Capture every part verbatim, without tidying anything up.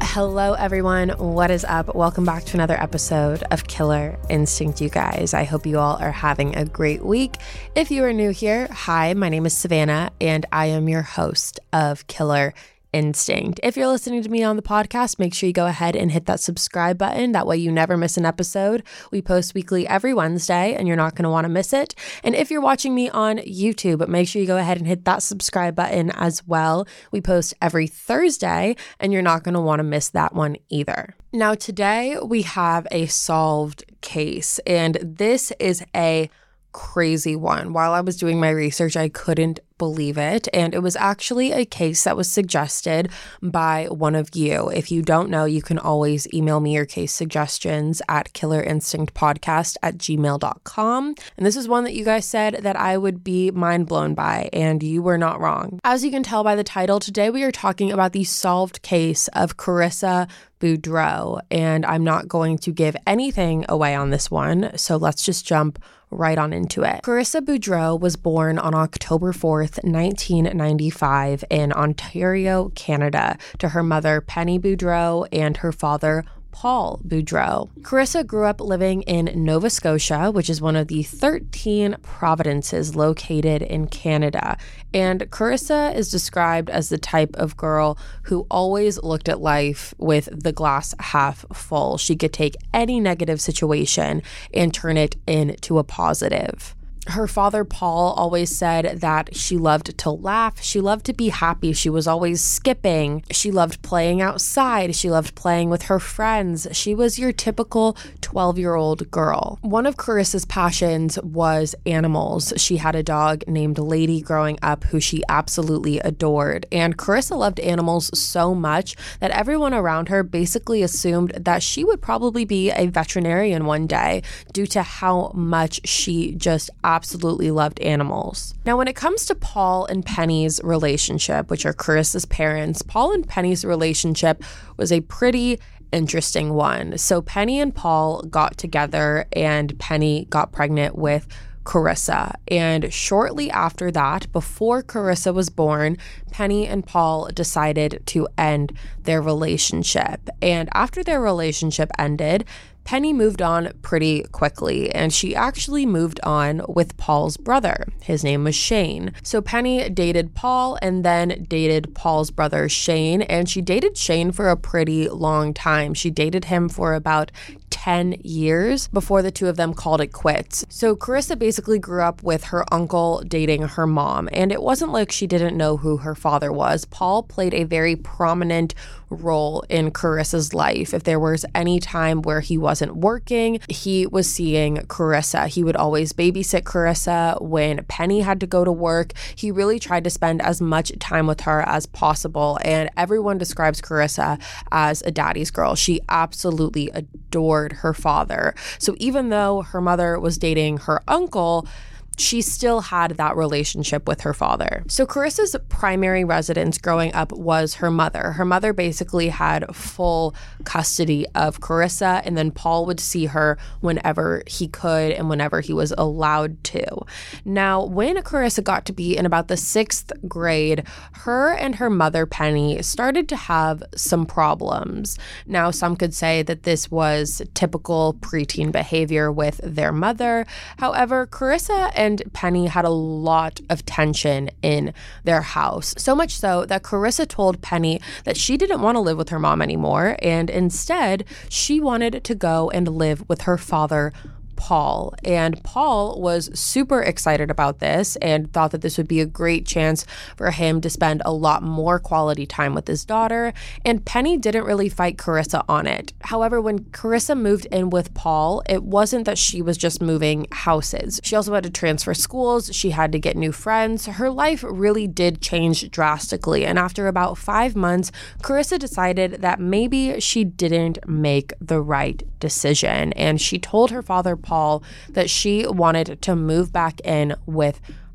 Hello, everyone. What is up? Welcome back to another episode of Killer Instinct, you guys. I hope you all are having a great week. If you are new here, hi, my name is Savannah, and I am your host of Killer Instinct. If you're listening to me on the podcast, make sure you go ahead and hit that subscribe button. That way you never miss an episode. We post weekly every Wednesday and you're not going to want to miss it. And if you're watching me on YouTube, make sure you go ahead and hit that subscribe button as well. We post every Thursday and you're not going to want to miss that one either. Now today we have a solved case, and this is a crazy one. While I was doing my research, I couldn't believe it. And it was actually a case that was suggested by one of you. If you don't know, you can always email me your case suggestions at killerinstinctpodcast at gmail dot com. And this is one that you guys said that I would be mind blown by, and you were not wrong. As you can tell by the title, today we are talking about the solved case of Carissa Boudreaux, and I'm not going to give anything away on this one, so let's just jump right on into it. Carissa Boudreaux was born on October fourth, nineteen ninety-five in Ontario, Canada, to her mother, Penny Boudreaux, and her father, Paul Boudreaux. Carissa grew up living in Nova Scotia, which is one of the thirteen provinces located in Canada. And Carissa is described as the type of girl who always looked at life with the glass half full. She could take any negative situation and turn it into a positive. Her father, Paul, always said that she loved to laugh. She loved to be happy. She was always skipping. She loved playing outside. She loved playing with her friends. She was your typical twelve-year-old girl. One of Carissa's passions was animals. She had a dog named Lady growing up who she absolutely adored. And Carissa loved animals so much that everyone around her basically assumed that she would probably be a veterinarian one day due to how much she just absolutely loved animals. Now, when it comes to Paul and Penny's relationship, which are Carissa's parents, Paul and Penny's relationship was a pretty interesting one. So Penny and Paul got together and Penny got pregnant with Carissa. And shortly after that, before Carissa was born, Penny and Paul decided to end their relationship. And after their relationship ended, Penny moved on pretty quickly, and she actually moved on with Paul's brother. His name was Shane. So Penny dated Paul and then dated Paul's brother Shane, and she dated Shane for a pretty long time. She dated him for about ten years before the two of them called it quits. So Carissa basically grew up with her uncle dating her mom, and it wasn't like she didn't know who her father was. Paul played a very prominent role in Carissa's life. If there was any time where he wasn't working, he was seeing Carissa. He would always babysit Carissa when Penny had to go to work. He really tried to spend as much time with her as possible, and everyone describes Carissa as a daddy's girl. She absolutely adored her father. So even though her mother was dating her uncle, she still had that relationship with her father. So Carissa's primary residence growing up was her mother. Her mother basically had full custody of Carissa, and then Paul would see her whenever he could and whenever he was allowed to. Now, when Carissa got to be in about the sixth grade, her and her mother, Penny, started to have some problems. Now, some could say that this was typical preteen behavior with their mother. However, Carissa and Penny had a lot of tension in their house. So much so that Carissa told Penny that she didn't want to live with her mom anymore, and instead she wanted to go and live with her father, Paul. And Paul was super excited about this and thought that this would be a great chance for him to spend a lot more quality time with his daughter. And Penny didn't really fight Carissa on it. However, when Carissa moved in with Paul, it wasn't that she was just moving houses. She also had to transfer schools. She had to get new friends. Her life really did change drastically. And after about five months, Carissa decided that maybe she didn't make the right decision. And she told her father, Paul, that she wanted to move back in with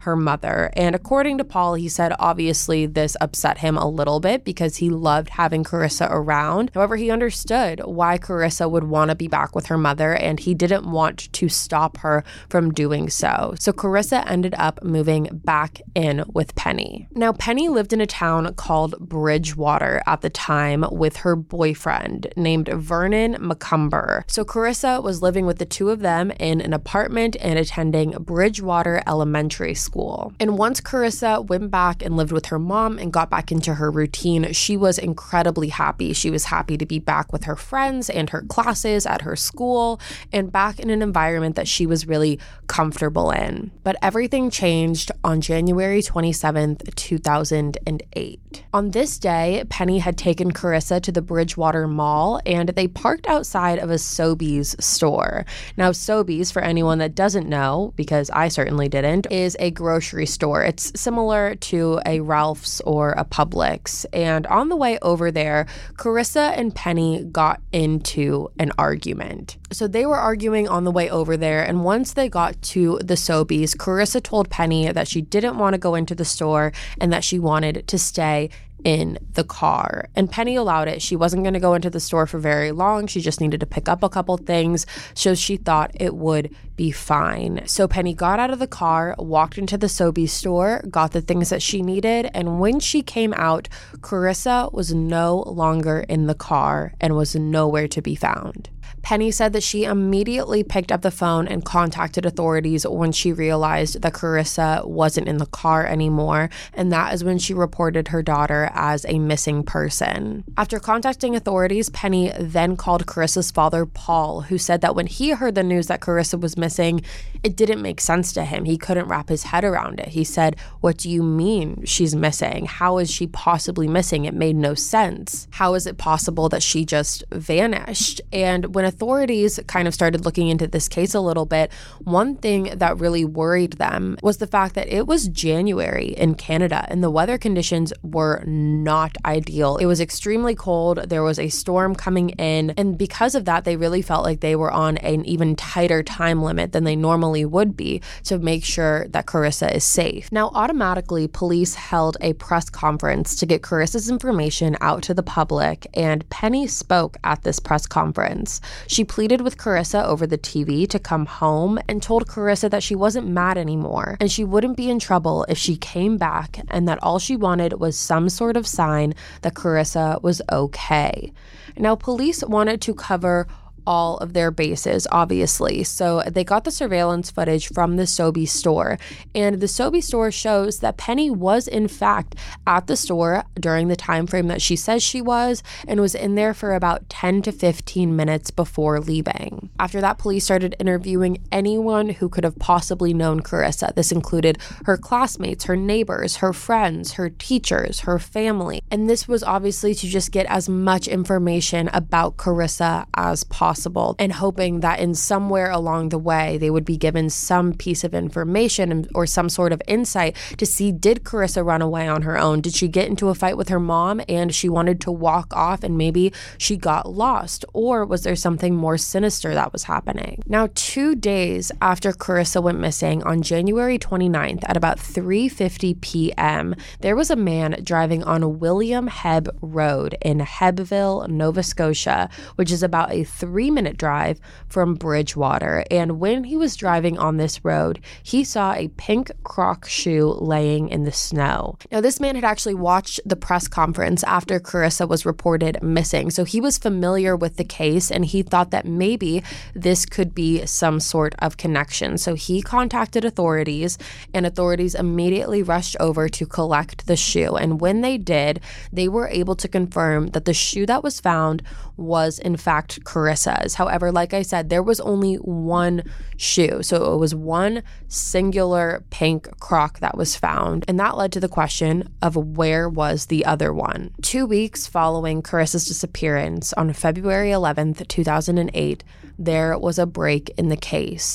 her mother. And according to Paul, he said obviously this upset him a little bit because he loved having Carissa around. However, he understood why Carissa would want to be back with her mother, and he didn't want to stop her from doing so. So Carissa ended up moving back in with Penny. Now, Penny lived in a town called Bridgewater at the time with her boyfriend named Vernon McCumber. So Carissa was living with the two of them in an apartment and attending Bridgewater Elementary School. And once Carissa went back and lived with her mom and got back into her routine, she was incredibly happy. She was happy to be back with her friends and her classes at her school and back in an environment that she was really comfortable in. But everything changed on January twenty-seventh, two thousand eight. On this day, Penny had taken Carissa to the Bridgewater Mall and they parked outside of a Sobeys store. Now, Sobeys, for anyone that doesn't know, because I certainly didn't, is a grocery store. It's similar to a Ralph's or a Publix. And on the way over there, Carissa and Penny got into an argument. So they were arguing on the way over there, and once they got to the Sobeys, Carissa told Penny that she didn't want to go into the store and that she wanted to stay in the car. And Penny allowed it. She wasn't going to go into the store for very long. She just needed to pick up a couple things, so she thought it would be fine. So Penny got out of the car, walked into the Sobeys store, got the things that she needed, and when she came out, Carissa was no longer in the car and was nowhere to be found. Penny said that she immediately picked up the phone and contacted authorities when she realized that Carissa wasn't in the car anymore, and that is when she reported her daughter as a missing person. After contacting authorities, Penny then called Carissa's father, Paul, who said that when he heard the news that Carissa was missing, it didn't make sense to him. He couldn't wrap his head around it. He said, "What do you mean she's missing? How is she possibly missing? It made no sense. How is it possible that she just vanished?" And when authorities kind of started looking into this case a little bit, one thing that really worried them was the fact that it was January in Canada and the weather conditions were not ideal. It was extremely cold. There was a storm coming in. And because of that, they really felt like they were on an even tighter time limit than they normally would be to make sure that Carissa is safe. Now, automatically, police held a press conference to get Carissa's information out to the public, and Penny spoke at this press conference. She pleaded with Carissa over the T V to come home and told Carissa that she wasn't mad anymore and she wouldn't be in trouble if she came back, and that all she wanted was some sort of sign that Carissa was okay. Now, police wanted to cover all of their bases, obviously. So they got the surveillance footage from the Sobeys store, and the Sobeys store shows that Penny was in fact at the store during the time frame that she says she was, and was in there for about ten to fifteen minutes before leaving. After that, police started interviewing anyone who could have possibly known Carissa. This included her classmates, her neighbors, her friends, her teachers, her family. And this was obviously to just get as much information about Carissa as possible. Possible, and hoping that in somewhere along the way they would be given some piece of information or some sort of insight to see, did Carissa run away on her own? Did she get into a fight with her mom and she wanted to walk off and maybe she got lost? Or was there something more sinister that was happening? Now, two days after Carissa went missing, on January twenty-ninth at about three fifty p.m., there was a man driving on William Hebb Road in Hebbville, Nova Scotia, which is about a three minute drive from Bridgewater. And when he was driving on this road, he saw a pink Croc shoe laying in the snow. Now, this man had actually watched the press conference after Carissa was reported missing, so he was familiar with the case and he thought that maybe this could be some sort of connection. So he contacted authorities, and authorities immediately rushed over to collect the shoe. And when they did, they were able to confirm that the shoe that was found was in fact Carissa's. However, like I said, there was only one shoe. So it was one singular pink Croc that was found. And that led to the question of where was the other one? Two weeks following Carissa's disappearance, on February eleventh, two thousand eight, there was a break in the case.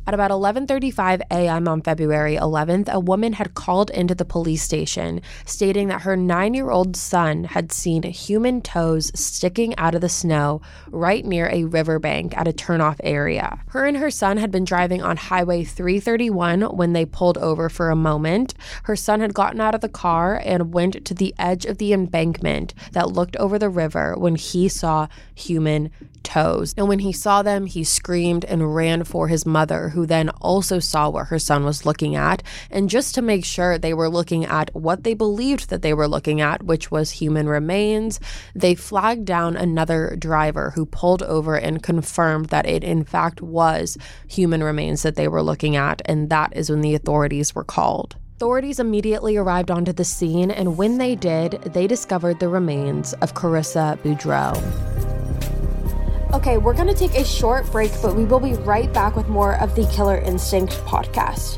At about eleven thirty-five a.m. on February eleventh, a woman had called into the police station stating that her nine-year-old son had seen human toes sticking out of the snow right near a riverbank at a turnoff area. Her and her son had been driving on Highway three thirty-one when they pulled over for a moment. Her son had gotten out of the car and went to the edge of the embankment that looked over the river when he saw human toes. And when he saw them, he screamed and ran for his mother, who then also saw what her son was looking at. And just to make sure they were looking at what they believed that they were looking at, which was human remains, they flagged down another driver who pulled over and confirmed that it in fact was human remains that they were looking at. And that is when the authorities were called. Authorities immediately arrived onto the scene, and when they did, they discovered the remains of Carissa Boudreaux. Okay, we're going to take a short break, but we will be right back with more of the Killer Instinct podcast.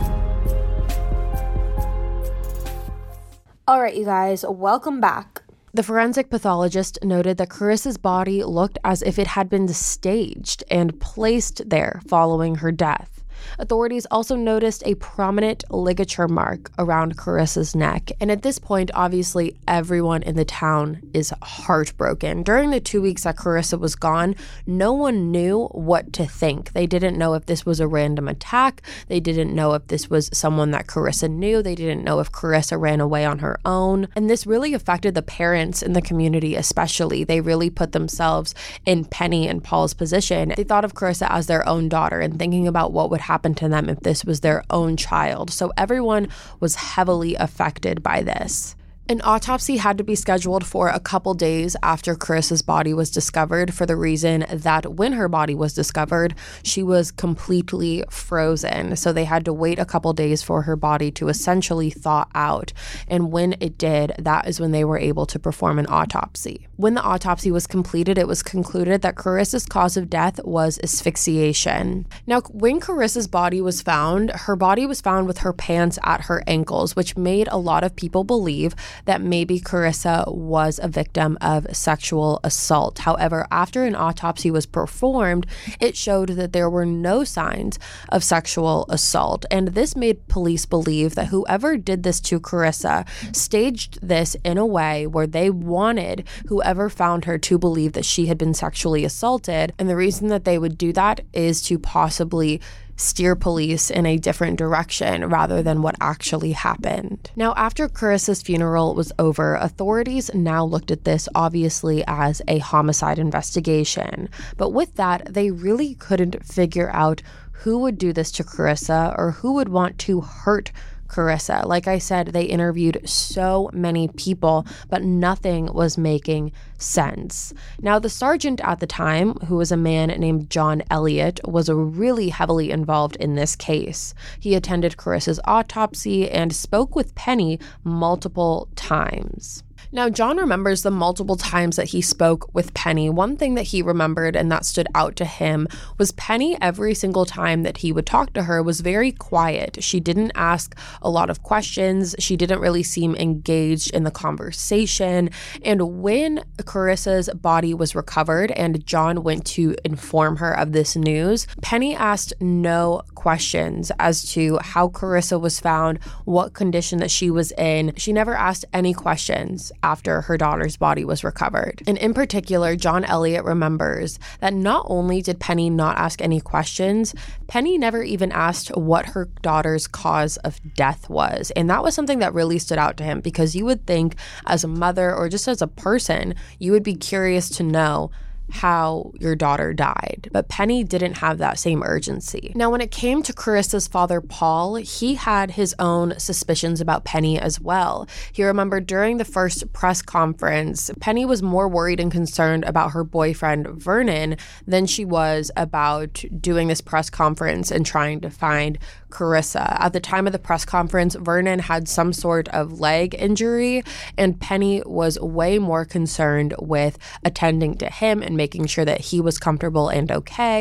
All right, you guys, welcome back. The forensic pathologist noted that Carissa's body looked as if it had been staged and placed there following her death. Authorities also noticed a prominent ligature mark around Carissa's neck. And at this point, obviously, everyone in the town is heartbroken. During the two weeks that Carissa was gone, no one knew what to think. They didn't know if this was a random attack. They didn't know if this was someone that Carissa knew. They didn't know if Carissa ran away on her own. And this really affected the parents in the community especially. They really put themselves in Penny and Paul's position. They thought of Carissa as their own daughter and thinking about what would happen to them if this was their own child. So everyone was heavily affected by this. An autopsy had to be scheduled for a couple days after Carissa's body was discovered, for the reason that when her body was discovered, she was completely frozen. So they had to wait a couple days for her body to essentially thaw out. And when it did, that is when they were able to perform an autopsy. When the autopsy was completed, it was concluded that Carissa's cause of death was asphyxiation. Now, when Carissa's body was found, her body was found with her pants at her ankles, which made a lot of people believe that maybe Carissa was a victim of sexual assault. However, after an autopsy was performed, it showed that there were no signs of sexual assault. And this made police believe that whoever did this to Carissa staged this in a way where they wanted whoever found her to believe that she had been sexually assaulted. And the reason that they would do that is to possibly steer police in a different direction rather than what actually happened. Now, after Carissa's funeral was over, authorities now looked at this obviously as a homicide investigation. But with that, they really couldn't figure out who would do this to Carissa or who would want to hurt Carissa. Like I said, they interviewed so many people, but nothing was making sense. Now, the sergeant at the time, who was a man named John Elliott, was really heavily involved in this case. He attended Carissa's autopsy and spoke with Penny multiple times. Now, John remembers the multiple times that he spoke with Penny. One thing that he remembered and that stood out to him was Penny, every single time that he would talk to her, was very quiet. She didn't ask a lot of questions. She didn't really seem engaged in the conversation. And when Carissa's body was recovered and John went to inform her of this news, Penny asked no questions as to how Carissa was found, what condition that she was in. She never asked any questions after her daughter's body was recovered. And in particular, John Elliott remembers that not only did Penny not ask any questions, Penny never even asked what her daughter's cause of death was. And that was something that really stood out to him, because you would think as a mother or just as a person, you would be curious to know how your daughter died. But Penny didn't have that same urgency. Now, when it came to Carissa's father, Paul, he had his own suspicions about Penny as well. He remembered during the first press conference, Penny was more worried and concerned about her boyfriend, Vernon, than she was about doing this press conference and trying to find Carissa. At the time of the press conference, Vernon had some sort of leg injury, and Penny was way more concerned with attending to him and making sure that he was comfortable and okay,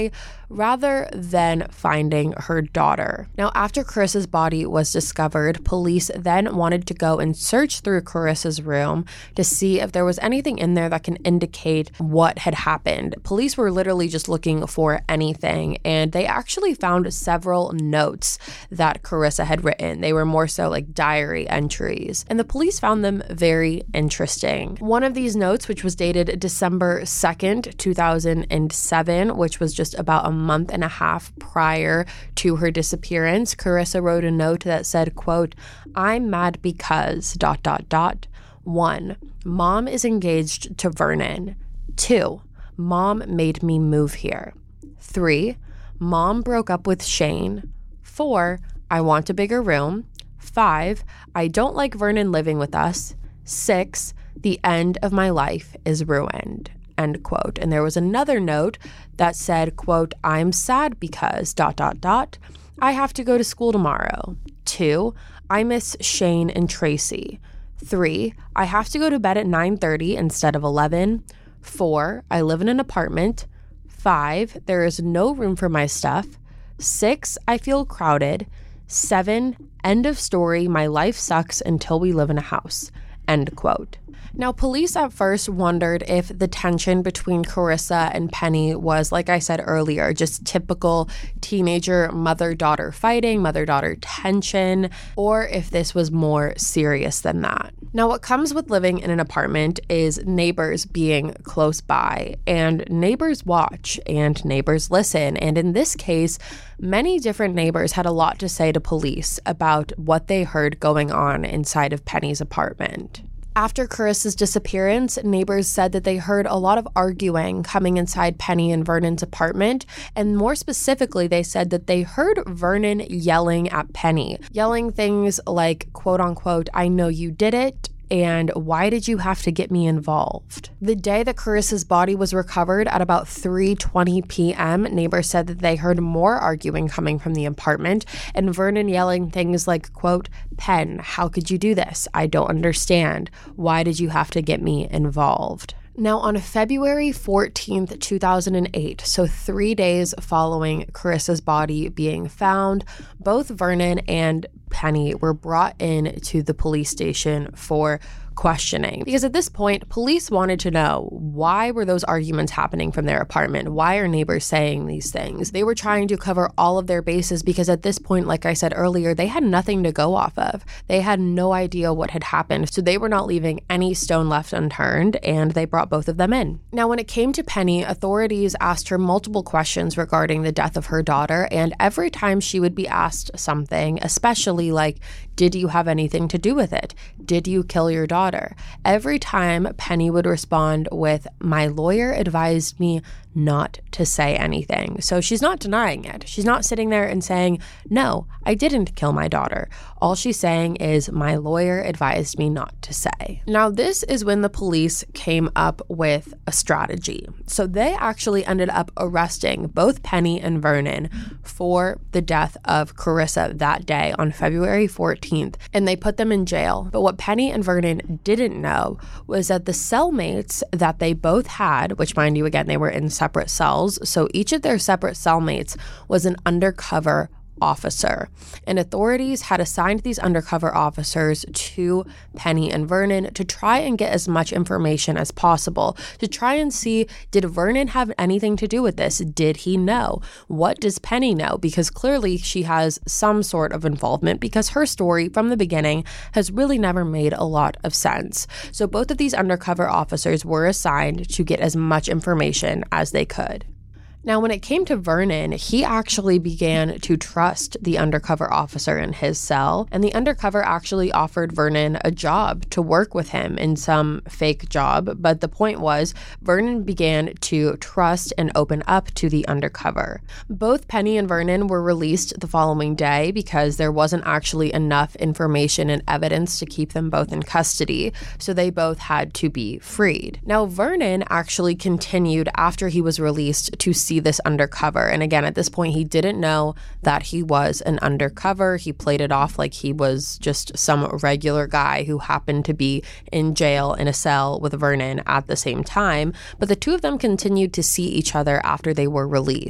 rather than finding her daughter. Now, after Carissa's body was discovered, police then wanted to go and search through Carissa's room to see if there was anything in there that can indicate what had happened. Police were literally just looking for anything, and they actually found several notes that Carissa had written. They were more so like diary entries, and the police found them very interesting. One of these notes, which was dated December second, two thousand seven, which was just about a month and a half prior to her disappearance, Carissa wrote a note that said, quote, "I'm mad because dot dot dot. One, mom is engaged to Vernon. Two, mom made me move here. Three, mom broke up with Shane. Four, I want a bigger room. Five, I don't like Vernon living with us. Six, the end of my life is ruined." End quote. And there was another note that said, quote, "I'm sad because dot dot dot. I have to go to school tomorrow. Two, I miss Shane and Tracy. Three, I have to go to bed at nine thirty instead of eleven. Four, I live in an apartment. Five, there is no room for my stuff. Six, I feel crowded. Seven, end of story. My life sucks until we live in a house." End quote. Now, police at first wondered if the tension between Carissa and Penny was, like I said earlier, just typical teenager mother-daughter fighting, mother-daughter tension, or if this was more serious than that. Now, what comes with living in an apartment is neighbors being close by, and neighbors watch and neighbors listen. And in this case, many different neighbors had a lot to say to police about what they heard going on inside of Penny's apartment. After Carissa's disappearance, neighbors said that they heard a lot of arguing coming inside Penny and Vernon's apartment, and more specifically, they said that they heard Vernon yelling at Penny, yelling things like, quote unquote, "I know you did it," and "Why did you have to get me involved?" The day that Carissa's body was recovered at about three twenty p.m., neighbors said that they heard more arguing coming from the apartment, and Vernon yelling things like, quote, "Pen, how could you do this? I don't understand. Why did you have to get me involved?" Now, on February fourteenth, two thousand eight, so three days following Carissa's body being found, both Vernon and Penny were brought in to the police station for questioning. Because at this point, police wanted to know, why were those arguments happening from their apartment? Why are neighbors saying these things? They were trying to cover all of their bases because at this point, like I said earlier, they had nothing to go off of. They had no idea what had happened, so they were not leaving any stone left unturned, and they brought both of them in. Now, when it came to Penny, authorities asked her multiple questions regarding the death of her daughter, and every time she would be asked something, especially like, did you have anything to do with it? Did you kill your daughter? Every time Penny would respond with, "My lawyer advised me not to say anything." So she's not denying it. She's not sitting there and saying, "No, I didn't kill my daughter." All she's saying is, "My lawyer advised me not to say." Now, this is when the police came up with a strategy. So they actually ended up arresting both Penny and Vernon for the death of Carissa that day on February fourteenth, and they put them in jail. But what Penny and Vernon didn't know was that the cellmates that they both had, which mind you, again, they were in separate cells, so each of their separate cellmates was an undercover officer, and authorities had assigned these undercover officers to Penny and Vernon to try and get as much information as possible, to try and see, did Vernon have anything to do with this? Did he know? What does Penny know? Because clearly she has some sort of involvement, because her story from the beginning has really never made a lot of sense. So both of these undercover officers were assigned to get as much information as they could. Now, when it came to Vernon, he actually began to trust the undercover officer in his cell, and the undercover actually offered Vernon a job to work with him in some fake job. But the point was, Vernon began to trust and open up to the undercover. Both Penny and Vernon were released the following day because there wasn't actually enough information and evidence to keep them both in custody, so they both had to be freed. Now, Vernon actually continued after he was released to see this undercover. And again, at this point, he didn't know that he was an undercover. He played it off like he was just some regular guy who happened to be in jail in a cell with Vernon at the same time. But the two of them continued to see each other after they were released.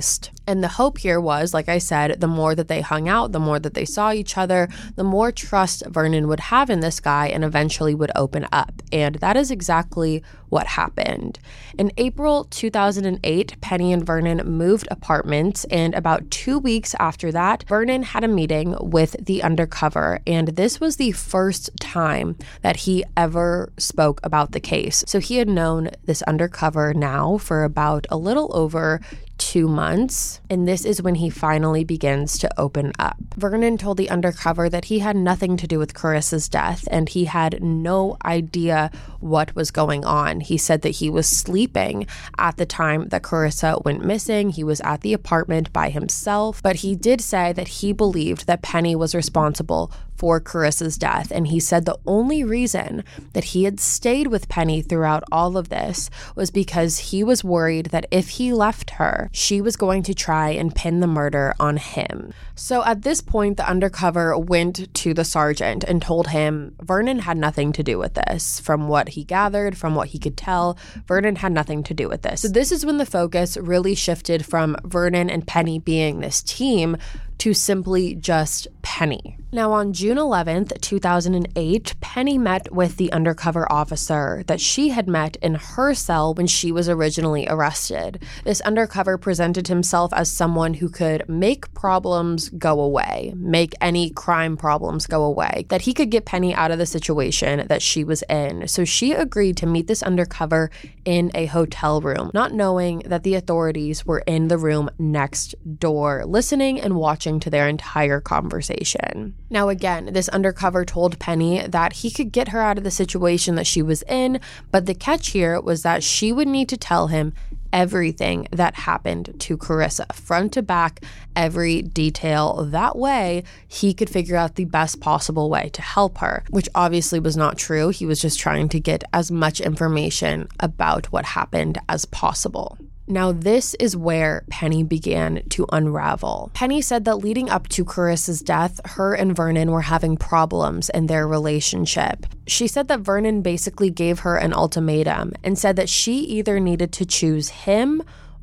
And the hope here was, like I said, the more that they hung out, the more that they saw each other, the more trust Vernon would have in this guy and eventually would open up. And that is exactly what happened. In April two thousand eight, Penny and Vernon moved apartments, and about two weeks after that, Vernon had a meeting with the undercover, and this was the first time that he ever spoke about the case. So he had known this undercover now for about a little over two months, and this is when he finally begins to open up. Vernon told the undercover that he had nothing to do with Carissa's death, and he had no idea what was going on. He said that he was sleeping at the time that Carissa went missing. He was at the apartment by himself, but he did say that he believed that Penny was responsible for Carissa's death, and he said the only reason that he had stayed with Penny throughout all of this was because he was worried that if he left her, she was going to try and pin the murder on him. So at this point, the undercover went to the sergeant and told him Vernon had nothing to do with this. From what he gathered, from what he could tell, Vernon had nothing to do with this. So this is when the focus really shifted from Vernon and Penny being this team to simply just Penny. Now, on June eleventh, two thousand eight, Penny met with the undercover officer that she had met in her cell when she was originally arrested. This undercover presented himself as someone who could make problems go away, make any crime problems go away, that he could get Penny out of the situation that she was in. So she agreed to meet this undercover in a hotel room, not knowing that the authorities were in the room next door, listening and watching to their entire conversation. Now, again, this undercover told Penny that he could get her out of the situation that she was in, but the catch here was that she would need to tell him everything that happened to Carissa, front to back, every detail. That way, he could figure out the best possible way to help her, which obviously was not true. He was just trying to get as much information about what happened as possible. Now, this is where Penny began to unravel. Penny said that leading up to Carissa's death, her and Vernon were having problems in their relationship. She said that Vernon basically gave her an ultimatum and said that she either needed to choose him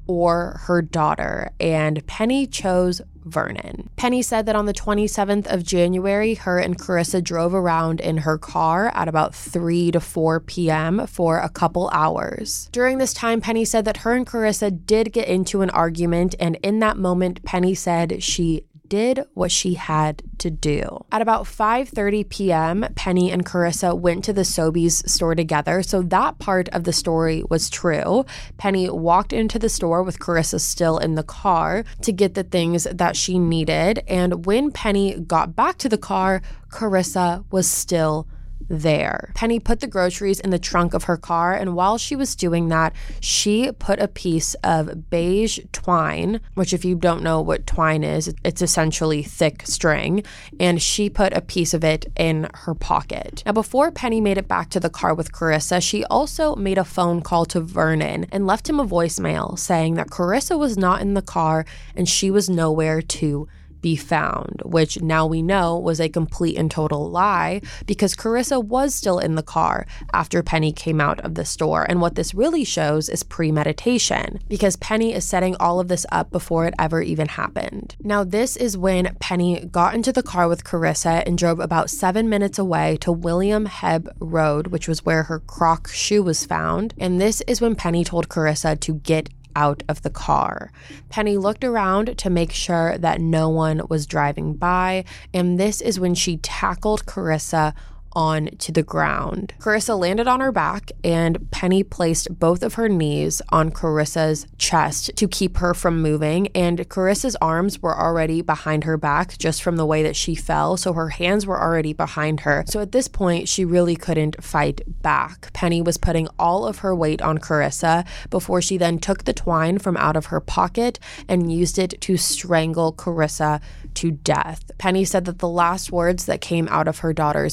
or her daughter, and Penny chose Vernon. Penny said that on the twenty-seventh of January, her and Carissa drove around in her car at about three to four p.m. for a couple hours. During this time, Penny said that her and Carissa did get into an argument, and in that moment, Penny said she did what she had to do. At about five thirty p.m., Penny and Carissa went to the Sobeys store together, so that part of the story was true. Penny walked into the store with Carissa still in the car to get the things that she needed, and when Penny got back to the car, Carissa was still there. Penny put the groceries in the trunk of her car, and while she was doing that, she put a piece of beige twine, which if you don't know what twine is, it's essentially thick string, and she put a piece of it in her pocket. Now, before Penny made it back to the car with Carissa, she also made a phone call to Vernon and left him a voicemail saying that Carissa was not in the car and she was nowhere to be found, which now we know was a complete and total lie because Carissa was still in the car after Penny came out of the store. And what this really shows is premeditation because Penny is setting all of this up before it ever even happened. Now, this is when Penny got into the car with Carissa and drove about seven minutes away to William Hebb Road, which was where her Croc shoe was found. And this is when Penny told Carissa to get out of the car. Penny looked around to make sure that no one was driving by, and this is when she tackled Carissa onto the ground. Carissa landed on her back, and Penny placed both of her knees on Carissa's chest to keep her from moving, and Carissa's arms were already behind her back just from the way that she fell, so her hands were already behind her. So at this point, she really couldn't fight back. Penny was putting all of her weight on Carissa before she then took the twine from out of her pocket and used it to strangle Carissa to death. Penny said that the last words that came out of her daughter's mouth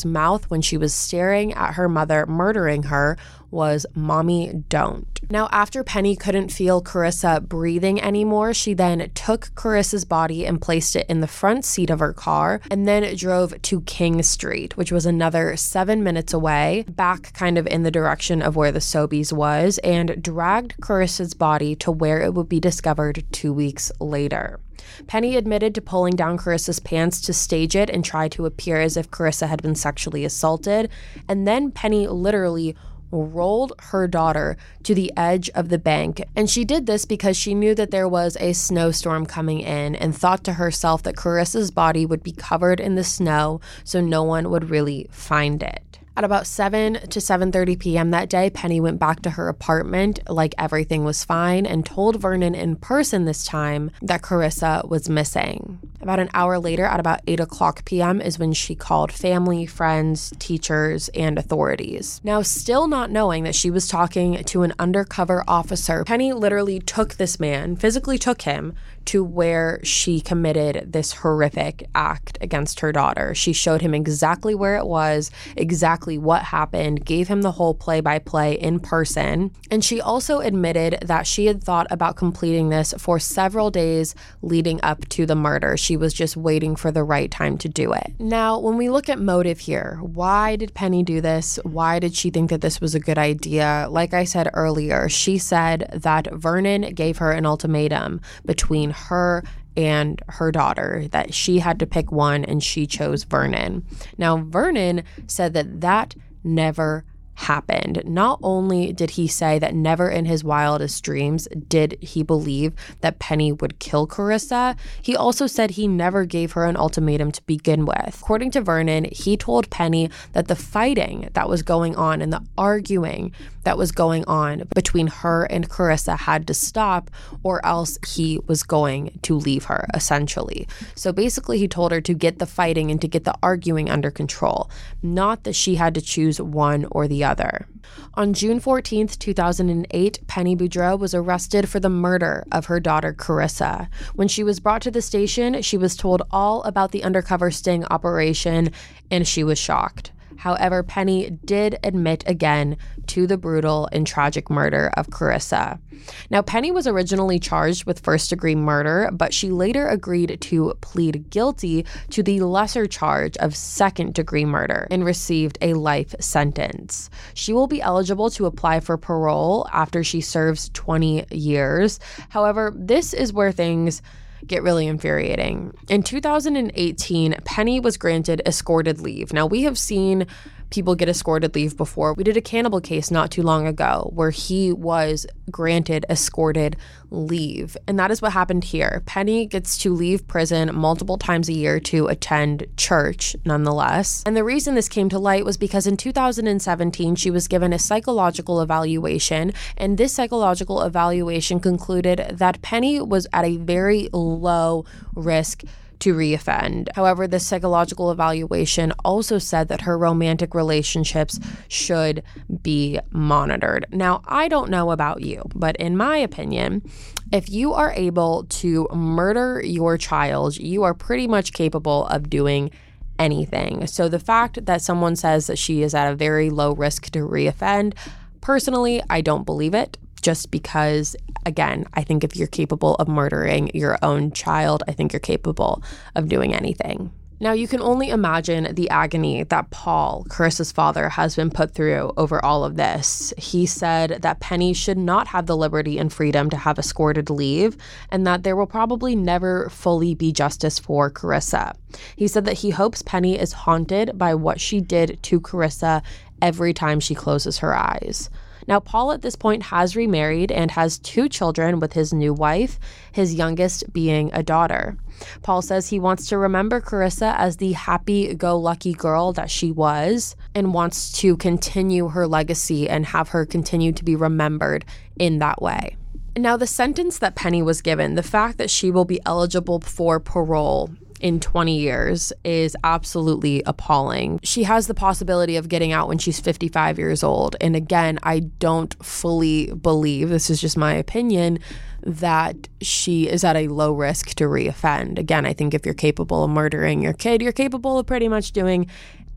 mouth when she was staring at her mother murdering her was, "Mommy, don't." Now, after Penny couldn't feel Carissa breathing anymore, she then took Carissa's body and placed it in the front seat of her car and then drove to King Street, which was another seven minutes away, back kind of in the direction of where the Sobeys was, and dragged Carissa's body to where it would be discovered two weeks later. Penny admitted to pulling down Carissa's pants to stage it and try to appear as if Carissa had been sexually assaulted, and then Penny literally rolled her daughter to the edge of the bank. And she did this because she knew that there was a snowstorm coming in and thought to herself that Carissa's body would be covered in the snow so no one would really find it. At about seven to seven thirty p.m. that day, Penny went back to her apartment like everything was fine and told Vernon in person this time that Carissa was missing. About an hour later, at about eight o'clock p.m. is when she called family, friends, teachers, and authorities. Now, still not knowing that she was talking to an undercover officer, Penny literally took this man, physically took him, to where she committed this horrific act against her daughter. She showed him exactly where it was, exactly what happened, gave him the whole play-by-play in person, and she also admitted that she had thought about completing this for several days leading up to the murder. She was just waiting for the right time to do it. Now, when we look at motive here, why did Penny do this? Why did she think that this was a good idea? Like I said earlier, she said that Vernon gave her an ultimatum between her and her daughter, that she had to pick one and she chose Vernon. Now, Vernon said that that never happened. Not only did he say that never in his wildest dreams did he believe that Penny would kill Carissa, he also said he never gave her an ultimatum to begin with. According to Vernon, he told Penny that the fighting that was going on and the arguing that was going on between her and Carissa had to stop, or else he was going to leave her, essentially. So basically, he told her to get the fighting and to get the arguing under control, not that she had to choose one or the other. On June fourteenth, two thousand eight, Penny Boudreau was arrested for the murder of her daughter, Carissa. When she was brought to the station, she was told all about the undercover sting operation, and she was shocked. However, Penny did admit again to the brutal and tragic murder of Carissa. Now, Penny was originally charged with first-degree murder, but she later agreed to plead guilty to the lesser charge of second-degree murder and received a life sentence. She will be eligible to apply for parole after she serves twenty years. However, this is where things get really infuriating. In two thousand eighteen, Penny was granted escorted leave. Now, we have seen people get escorted leave before. We did a cannibal case not too long ago where he was granted escorted leave. And that is what happened here. Penny gets to leave prison multiple times a year to attend church, nonetheless. And the reason this came to light was because in two thousand seventeen, she was given a psychological evaluation, and this psychological evaluation concluded that Penny was at a very low risk to reoffend. However, this psychological evaluation also said that her romantic relationships should be monitored. Now, I don't know about you, but in my opinion, if you are able to murder your child, you are pretty much capable of doing anything. So the fact that someone says that she is at a very low risk to reoffend, personally, I don't believe it. Just because, again, I think if you're capable of murdering your own child, I think you're capable of doing anything. Now, you can only imagine the agony that Paul, Carissa's father, has been put through over all of this. He said that Penny should not have the liberty and freedom to have escorted leave, and that there will probably never fully be justice for Carissa. He said that he hopes Penny is haunted by what she did to Carissa every time she closes her eyes. Now, Paul at this point has remarried and has two children with his new wife, his youngest being a daughter. Paul says he wants to remember Carissa as the happy-go-lucky girl that she was and wants to continue her legacy and have her continue to be remembered in that way. Now, the sentence that Penny was given, the fact that she will be eligible for parole in twenty years is absolutely appalling. She has the possibility of getting out when she's fifty-five years old. And again, I don't fully believe, this is just my opinion, that she is at a low risk to reoffend. Again, I think if you're capable of murdering your kid, you're capable of pretty much doing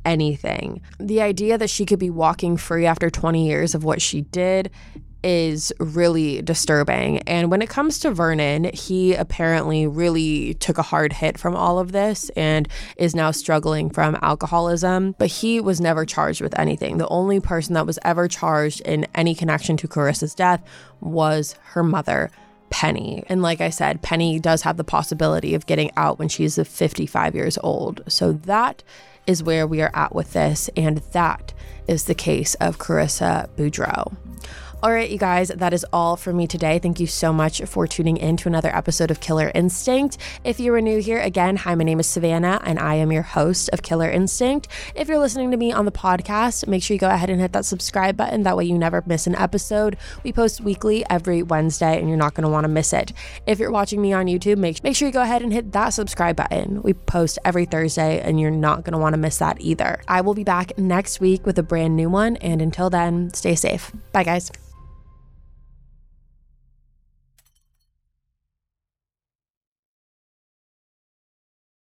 anything. The idea that she could be walking free after twenty years of what she did is really disturbing. And when it comes to Vernon, he apparently really took a hard hit from all of this and is now struggling from alcoholism, but he was never charged with anything. The only person that was ever charged in any connection to Carissa's death was her mother, Penny. And like I said, Penny does have the possibility of getting out when she's fifty-five years old. So that is where we are at with this, and that is the case of Carissa Boudreaux. All right, you guys, that is all for me today. Thank you so much for tuning in to another episode of Killer Instinct. If you are new here, again, hi, my name is Savannah, and I am your host of Killer Instinct. If you're listening to me on the podcast, make sure you go ahead and hit that subscribe button. That way you never miss an episode. We post weekly every Wednesday, and you're not going to want to miss it. If you're watching me on YouTube, make, make sure you go ahead and hit that subscribe button. We post every Thursday, and you're not going to want to miss that either. I will be back next week with a brand new one, and until then, stay safe. Bye, guys.